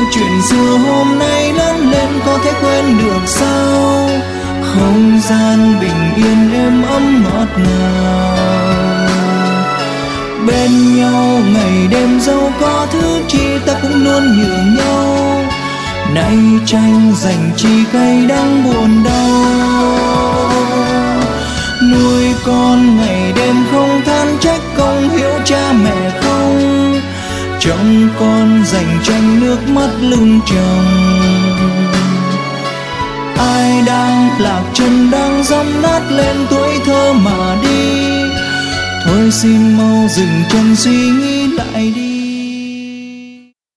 chuyện xưa hôm nay lớn lên có thể quên được sao? Không gian bình yên êm ấm ngọt ngào, bên nhau ngày đêm dẫu có thứ chi ta cũng luôn nhường nhau. Nay tranh giành chi cay đắng buồn đau, nuôi con ngày đêm không than trách công hiểu cha mẹ không. Trong con giành tranh nước mắt lưng chồng, ai đang lạc chân đang dẫm nát lên tuổi thơ mà đi. Thôi xin mau dừng chân suy nghĩ lại đi.